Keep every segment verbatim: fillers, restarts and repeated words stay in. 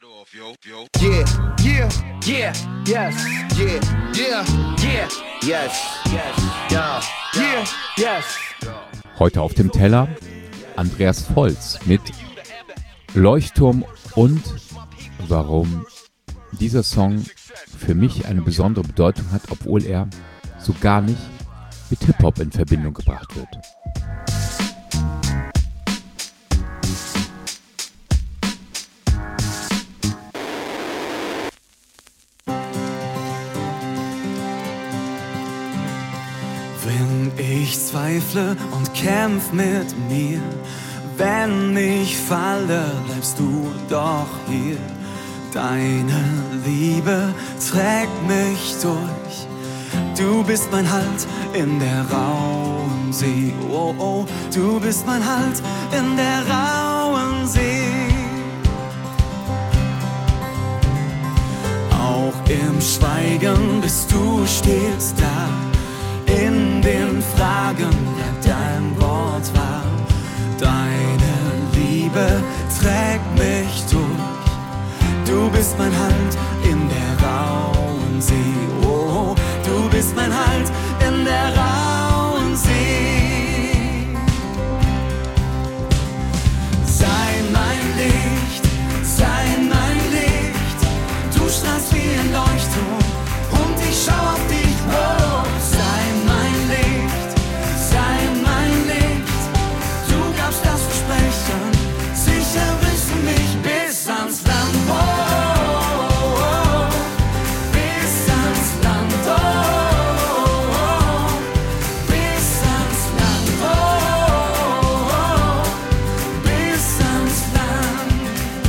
Yeah, yeah, yeah, yes, yeah, yeah, yeah, yes, yes, yeah, yeah, yes. Heute auf dem Teller Andreas Volz mit Leuchtturm und warum dieser Song für mich eine besondere Bedeutung hat, obwohl er so gar nicht mit Hip-Hop in Verbindung gebracht wird. Wenn ich zweifle und kämpf mit mir, wenn ich falle, bleibst du doch hier. Deine Liebe trägt mich durch. Du bist mein Halt in der rauen See. Oh, oh, du bist mein Halt in der rauen See. Auch im Schweigen bist du stets da. In den Fragen bleibt dein Wort wahr. Deine Liebe trägt mich durch. Du bist mein Halt in der rauen See. Oh, du bist mein Halt in der rauen See. Sei mein Licht, sei mein Licht. Du strahlst wie ein Leuchtturm und ich schau auf dich hoch. Sei mein Licht, sei mein Licht. Du gabst das Versprechen, sicher bringst du mich bis ans Land. Oh, oh, oh, bis ans Land. Oh, oh, bis ans Land. Oh, oh, bis ans Land.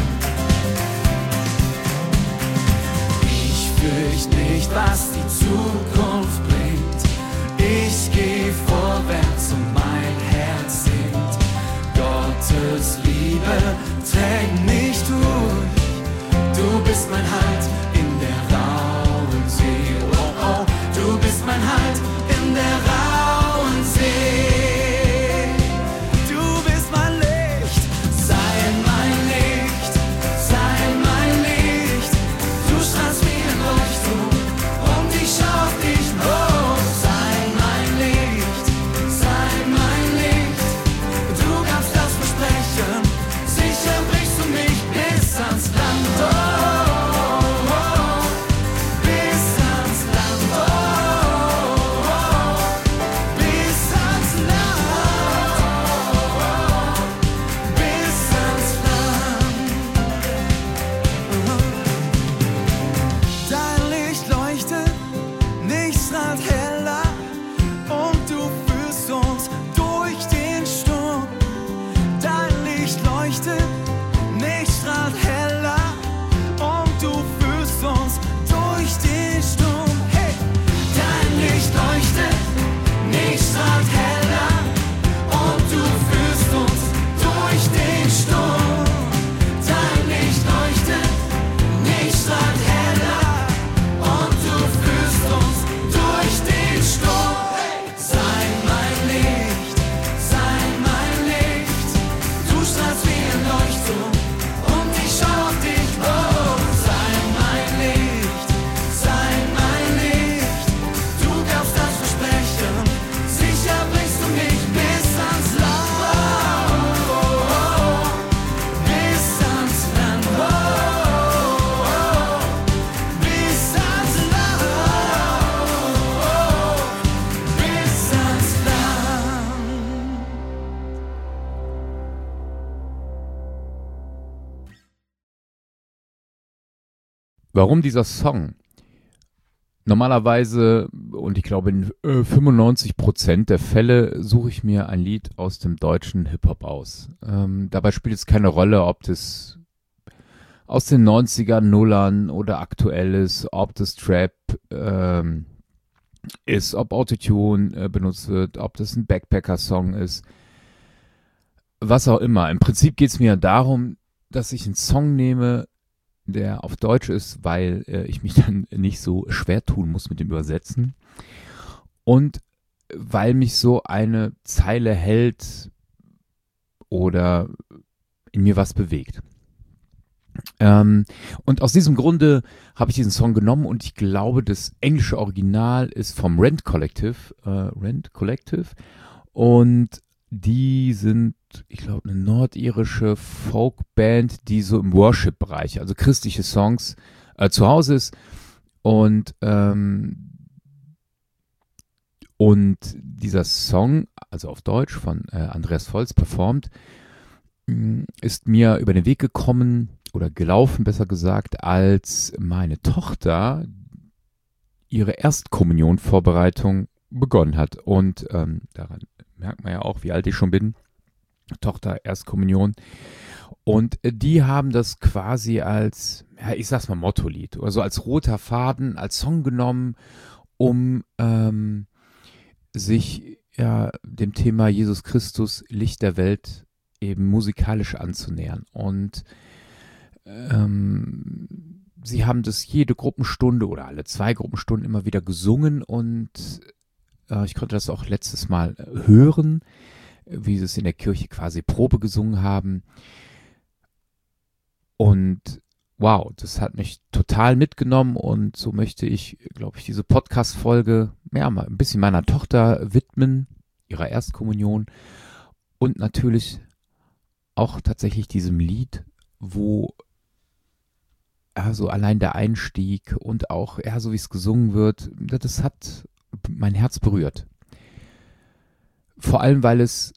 Ich fürchte nicht, was die Zukunft bringt. Ich geh vorwärts und mein Herz singt. Gottes Liebe trägt mich durch. Du bist mein Halt in der rauen See. Oh, oh, du bist mein Halt in der rauen See. Du bist mein Licht, sei mein Licht, sei mein Licht. Du strahlst wie ein Leuchtturm und ich schau auf dich hoch. Sei mein Licht, sei mein Licht. Du gabst das Versprechen, sicher bringst du mich bis ans Land. Oh, oh, oh, bis ans Land. Oh, oh, bis ans Land. Oh, bis ans Land. Dein Licht leuchtet, nichts strahlt heller und du führst uns durch den Sturm. Dein Licht leuchtet, nichts strahlt heller und du führst uns durch den Sturm. Hey! Dein Licht leuchtet, nichts strahlt heller und du führst uns durch den Sturm. Dein Licht leuchtet, nichts strahlt heller und du führst uns durch den Sturm. Sei mein Licht, sei mein Licht. Du strahlst wie ein Leuchtturm und ich schau auf dich hoch. Sei mein Licht, sei mein Licht. Du gabst das Versprechen, sicher bringst du mich bis ans Land. Oh, oh, oh, bis ans Land. Oh, oh, oh, bis ans Land. Oh, oh, bis ans Land. Warum dieser Song? Normalerweise, und ich glaube in äh, fünfundneunzig Prozent der Fälle, suche ich mir ein Lied aus dem deutschen Hip-Hop aus. Ähm, dabei spielt es keine Rolle, ob das aus den neunzigern, Nullern oder aktuell ist, ob das Trap ähm, ist, ob Autotune äh, benutzt wird, ob das ein Backpacker-Song ist, was auch immer. Im Prinzip geht es mir darum, dass ich einen Song nehme, der auf Deutsch ist, weil äh, ich mich dann nicht so schwer tun muss mit dem Übersetzen und weil mich so eine Zeile hält oder in mir was bewegt. Ähm, und aus diesem Grunde habe ich diesen Song genommen und ich glaube, das englische Original ist vom Rent Collective, äh, Rent Collective und die sind, ich glaube, eine nordirische Folkband, die so im Worship-Bereich, also christliche Songs äh, zu Hause ist und ähm, und dieser Song, also auf Deutsch von äh, Andreas Volz performt, mh, ist mir über den Weg gekommen oder gelaufen, besser gesagt, als meine Tochter ihre Erstkommunion-Vorbereitung begonnen hat. Und ähm, daran merkt man ja auch, wie alt ich schon bin. Tochter, Erstkommunion. Und äh, die haben das quasi als, ja, ich sag's mal, Mottolied, also als roter Faden, als Song genommen, um ähm, sich ja dem Thema Jesus Christus, Licht der Welt, eben musikalisch anzunähern. Und ähm, sie haben das jede Gruppenstunde oder alle zwei Gruppenstunden immer wieder gesungen und äh, ich konnte das auch letztes Mal hören, wie sie es in der Kirche quasi Probe gesungen haben. Und wow, das hat mich total mitgenommen und so möchte ich, glaube ich, diese Podcast-Folge ja, mal ein bisschen meiner Tochter widmen, ihrer Erstkommunion und natürlich auch tatsächlich diesem Lied, wo ja, so allein der Einstieg und auch, ja, so wie es gesungen wird, das hat mein Herz berührt. Vor allem, weil es,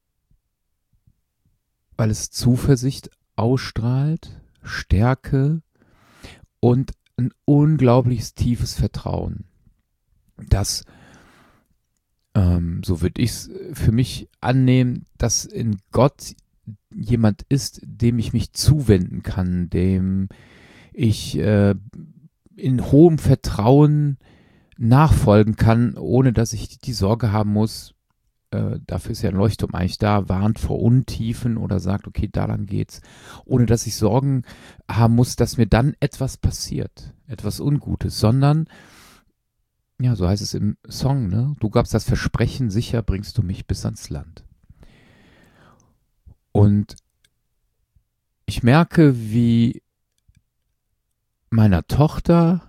weil es Zuversicht ausstrahlt, Stärke und ein unglaubliches tiefes Vertrauen, dass, ähm, so würde ich es für mich annehmen, dass in Gott jemand ist, dem ich mich zuwenden kann, dem ich äh, in hohem Vertrauen nachfolgen kann, ohne dass ich die Sorge haben muss, äh, dafür ist ja ein Leuchtturm eigentlich da, warnt vor Untiefen oder sagt, okay, da lang geht's, ohne dass ich Sorgen haben muss, dass mir dann etwas passiert, etwas Ungutes, sondern, ja, so heißt es im Song, ne? Du gabst das Versprechen, sicher bringst du mich bis ans Land. Und ich merke, wie meiner Tochter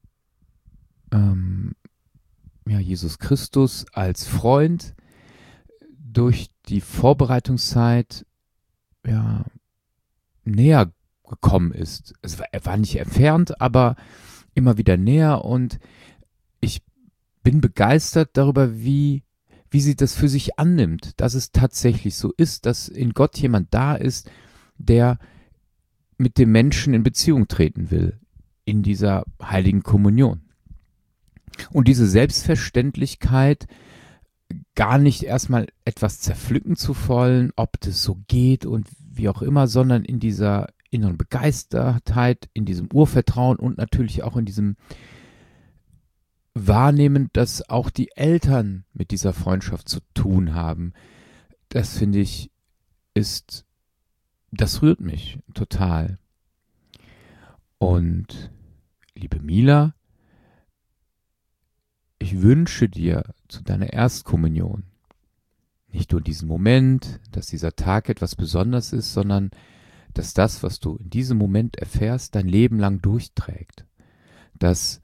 ähm, ja, Jesus Christus als Freund durch die Vorbereitungszeit ja, näher gekommen ist. Es war, er war nicht entfernt, aber immer wieder näher und ich bin begeistert darüber, wie, wie sie das für sich annimmt, dass es tatsächlich so ist, dass in Gott jemand da ist, der mit dem Menschen in Beziehung treten will, in dieser heiligen Kommunion. Und diese Selbstverständlichkeit, gar nicht erstmal etwas zerpflücken zu wollen, ob das so geht und wie auch immer, sondern in dieser inneren Begeistertheit, in diesem Urvertrauen und natürlich auch in diesem Wahrnehmen, dass auch die Eltern mit dieser Freundschaft zu tun haben. Das finde ich, ist, das rührt mich total. Und liebe Mila, ich wünsche dir zu deiner Erstkommunion nicht nur diesen Moment, dass dieser Tag etwas Besonderes ist, sondern dass das, was du in diesem Moment erfährst, dein Leben lang durchträgt. Dass,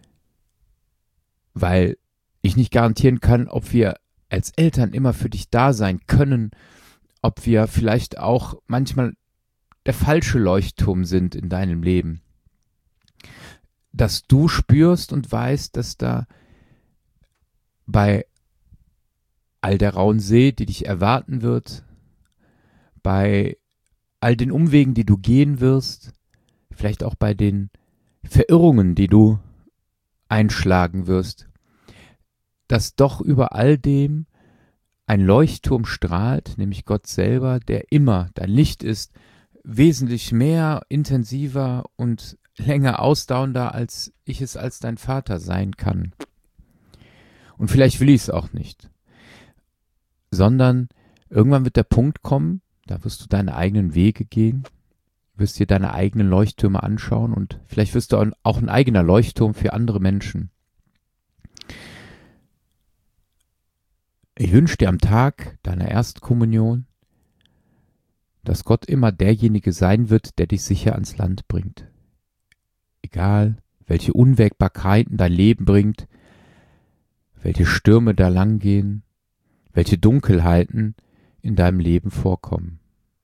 weil ich nicht garantieren kann, ob wir als Eltern immer für dich da sein können, ob wir vielleicht auch manchmal der falsche Leuchtturm sind in deinem Leben. Dass du spürst und weißt, dass da bei all der rauen See, die dich erwarten wird, bei all den Umwegen, die du gehen wirst, vielleicht auch bei den Verirrungen, die du einschlagen wirst, dass doch über all dem ein Leuchtturm strahlt, nämlich Gott selber, der immer dein Licht ist, wesentlich mehr, intensiver und länger ausdauernder, als ich es als dein Vater sein kann. Und vielleicht will ich es auch nicht. Sondern irgendwann wird der Punkt kommen, da wirst du deine eigenen Wege gehen, wirst dir deine eigenen Leuchttürme anschauen und vielleicht wirst du auch ein eigener Leuchtturm für andere Menschen. Ich wünsche dir am Tag deiner Erstkommunion, dass Gott immer derjenige sein wird, der dich sicher ans Land bringt. Egal, welche Unwägbarkeiten dein Leben bringt, welche Stürme da langgehen, welche Dunkelheiten in deinem Leben vorkommen.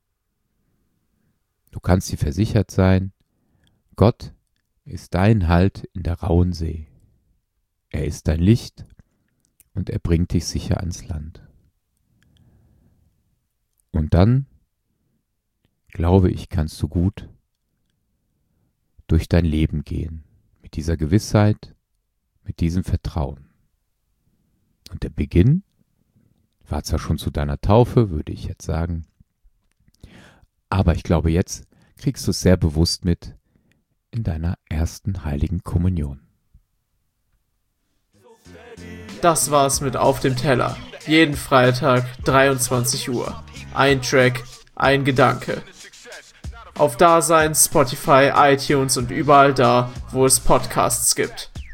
Du kannst dir versichert sein, Gott ist dein Halt in der rauen See. Er ist dein Licht und er bringt dich sicher ans Land. Und dann, glaube ich, kannst du gut durch dein Leben gehen, mit dieser Gewissheit, mit diesem Vertrauen. Und der Beginn war zwar schon zu deiner Taufe, würde ich jetzt sagen, aber ich glaube, jetzt kriegst du es sehr bewusst mit in deiner ersten heiligen Kommunion. Das war's mit Auf dem Teller. Jeden Freitag, dreiundzwanzig Uhr. Ein Track, ein Gedanke. Auf Dasein, Spotify, iTunes und überall da, wo es Podcasts gibt.